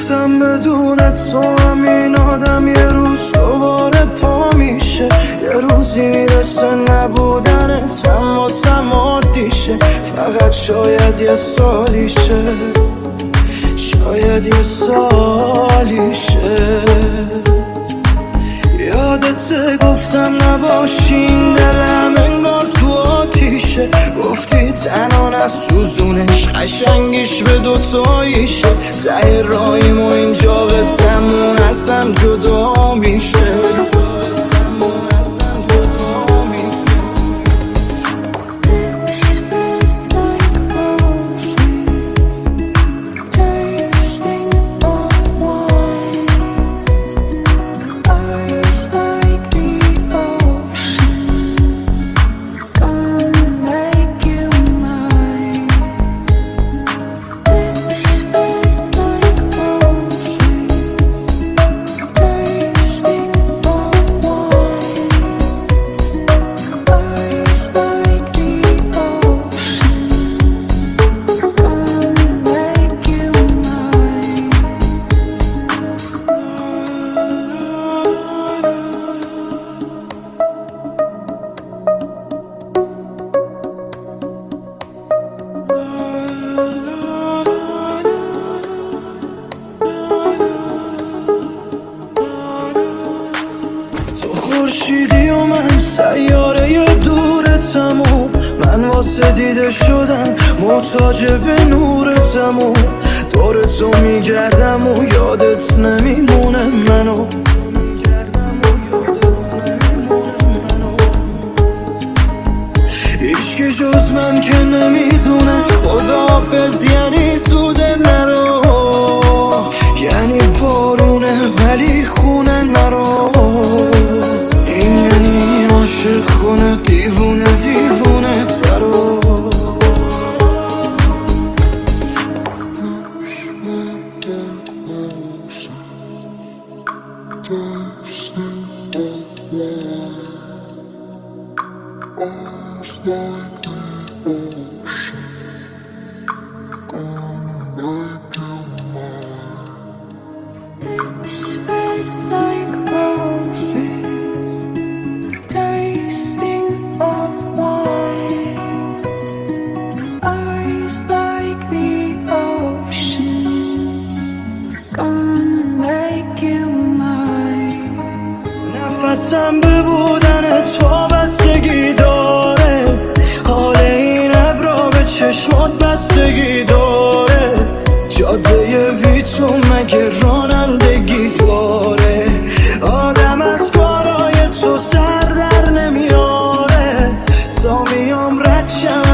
گفتم بدون تو همین آدم یه روز دوباره پا میشه، یه روزی میرسه نبودنت هم واسم عادیشه. فقط شاید یه سالیشه، شاید یه سالیشه. یادت گفتم نباشین دلم انگار تو آتیشه، گفتی تنها نسوزونش قشنگیش به دوتاییشه. ته راهیم و اینجا قسمون اصلا جدا میشه. خورشیدی و من سیاره دورتم و من واسه دیده شدن محتاج به نورتم و دور تو میگردم و یادت نمیمونه منو. هیچکی جز من که نمیدونه خداحافظ یعنی سوده نرو، یعنی بارونه ولی خونه نرو. این یعنی عاشق خونه دیوونه دیوونه ترو. نفسم به بودنت وابستگی داره، حال این ابرا به چشمات بستگی داره. جاده بی تو مگه رانندگی داره؟ آدم از کارای تو سر در نمیاره. تا میام رد شم